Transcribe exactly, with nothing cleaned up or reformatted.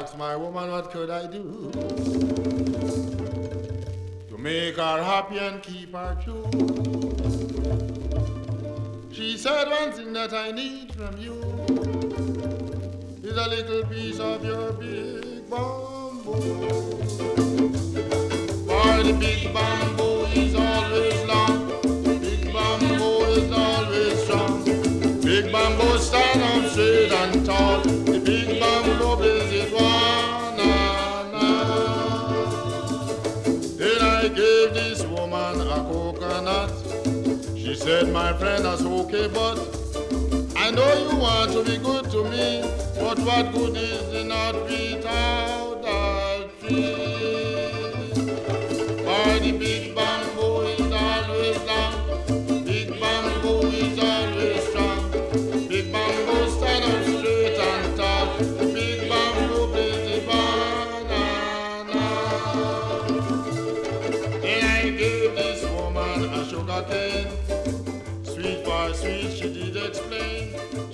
asked my woman what could I do to make her happy and keep her true. She said one thing that I need from you is a little piece of your big bamboo. For the big bamboo is always long, big bamboo is always strong. Big bamboo stand up straight and tall, the big bamboo builds one and all. Then I gave this woman a coconut. She said, my friend, that's okay, but I know you want to be good to me, but what good is the nut without a tree? For the big bamboo is always long, big bamboo is always strong. Big bamboo stand up straight and tall, the big bamboo builds the banana. Then I gave this woman a sugar cane. Sweet for sweet, she did explain.